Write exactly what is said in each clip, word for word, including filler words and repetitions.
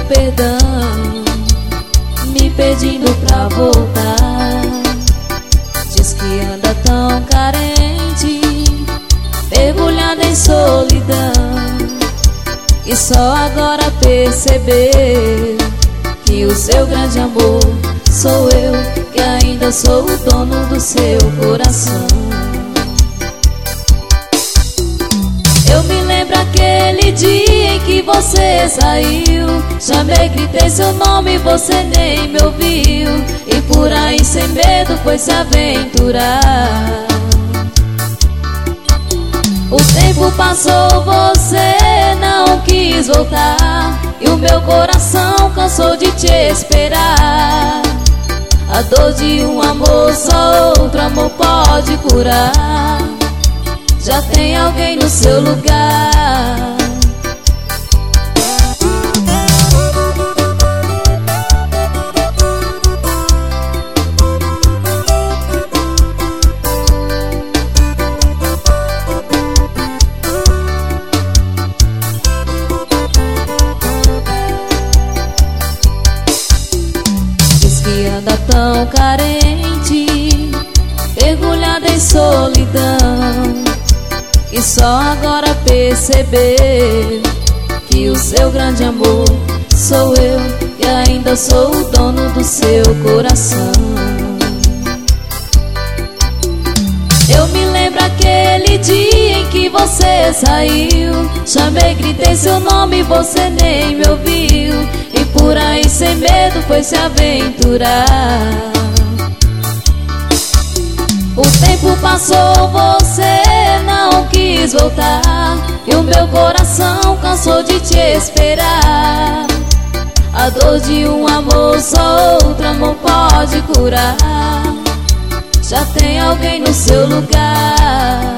perdão, me pedindo pra voltar. Diz que anda tão carente, mergulhada em solidão, e só agora percebeu que o seu grande amor sou eu, que ainda sou o dono do seu coração. Eu me lembro aquele dia em que você saiu, chamei, gritei seu nome, você nem me ouviu, e por aí sem medo foi se aventurar. O tempo passou, você não quis voltar, e o meu coração cansou de te esperar. A dor de um amor só outro amor pode curar. Já tem alguém no seu lugar. Diz que anda tão carente, mergulhada em solidão, e só agora perceber que o seu grande amor sou eu, e ainda sou o dono do seu coração. Eu me lembro aquele dia em que você saiu, chamei, gritei seu nome, você nem me ouviu, e por aí sem medo foi se aventurar. O tempo passou, você não quis voltar, e o meu coração cansou de te esperar. A dor de um amor só outro amor pode curar. Já tem alguém no seu lugar.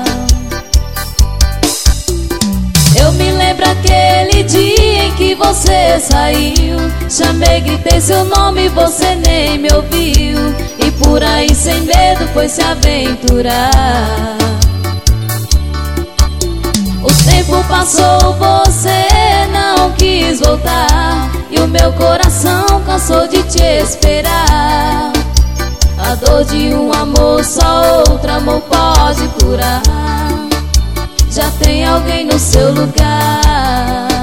Eu me lembro aquele dia em que você saiu, chamei, gritei seu nome, você nem me ouviu, e por aí sem medo foi se aventurar. O tempo passou, você não quis voltar, e o meu coração cansou de te esperar. A dor de um amor só outro amor pode curar. Já tem alguém no seu lugar.